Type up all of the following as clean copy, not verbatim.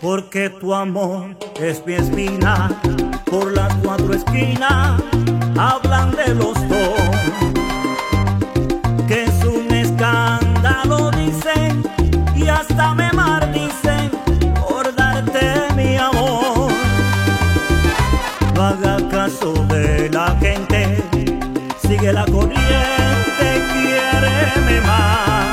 porque tu amor es mi espina. Por las cuatro esquinas hablan de los dos, que es un escándalo, dicen, y hasta me maldicen por darte mi amor. No haga caso de la gente, sigue la corriente, quiéreme más.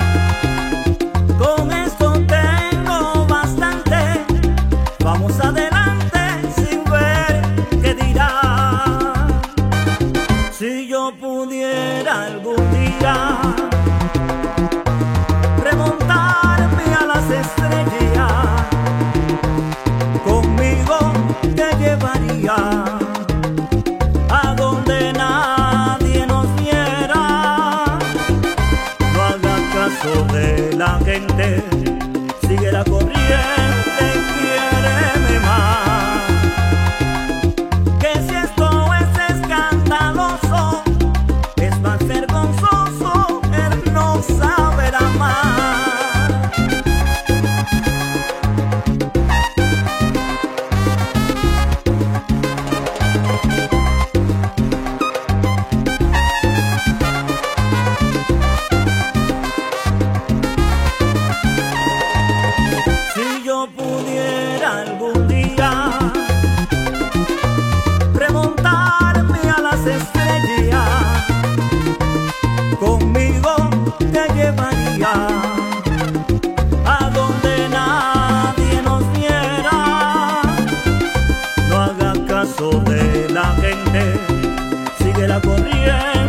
Con esto tengo bastante, vamos adelante sin ver qué dirá. Si yo pudiera algún día remontarme a las estrellas, conmigo te llevaría a donde nadie nos viera. No haga caso de la gente, sigue la corriente, quiéreme más. Que si esto es escandaloso, es más vergonzoso el no saber amar. Si yo pudiera algún día remontarme a las estrellas, conmigo te llevaría a donde nadie nos viera. No haga caso de la gente, sigue la corriente.